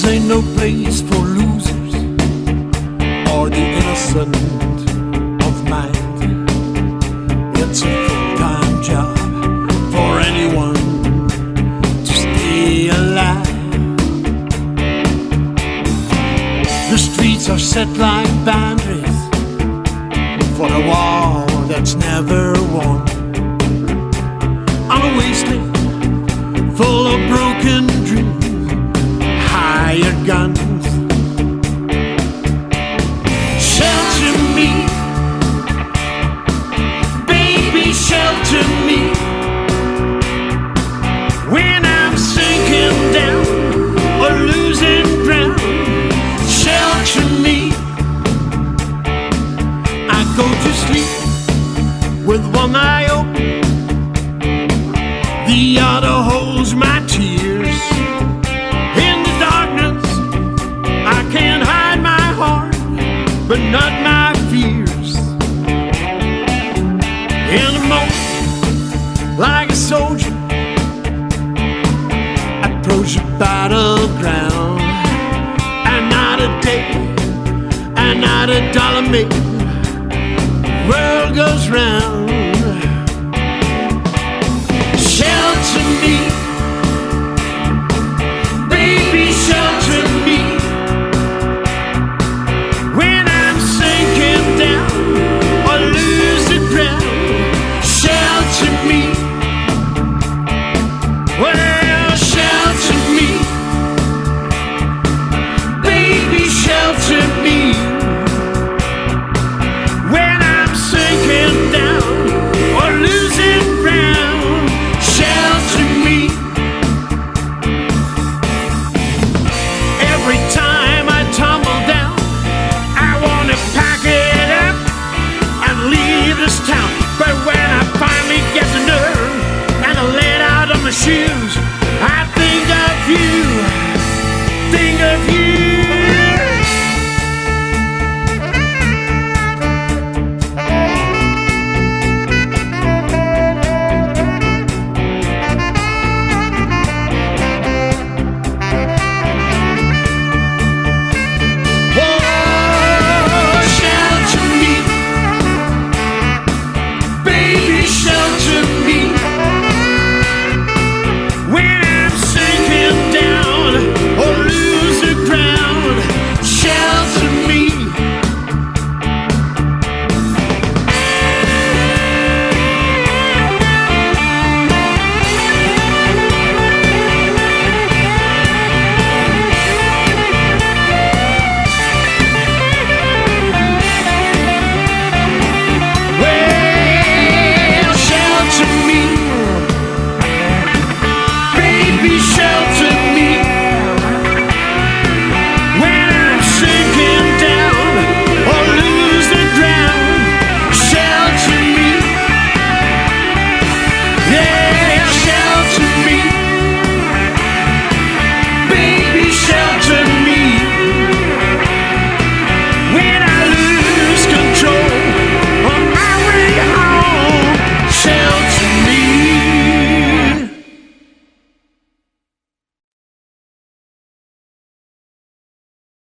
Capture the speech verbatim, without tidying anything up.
This ain't no place for losers or the innocent of mind. It's a full-time job for anyone to stay alive. The streets are set like boundaries for the war that's never won. On a wasteland full of broken dreams, hired guns. Shelter me, baby, shelter me when I'm sinking down or losing ground. Shelter me, I go to sleep with one eye open, the other holds my tears. In the darkness, I can't hide my heart, but not my fears. In a moment, like a soldier, approach the battleground. And not a day, and not a dollar made, world goes round. Shelter me, baby, shelter me when I'm sinking down or losing ground. Shelter me, well, shelter me, baby, shelter me when I'm sinking down or losing ground. Shelter me. Every time I tumble down, I wanna pack it up and leave this town. But when I finally get the nerve and I let out of my shoes, I think of you, think of you.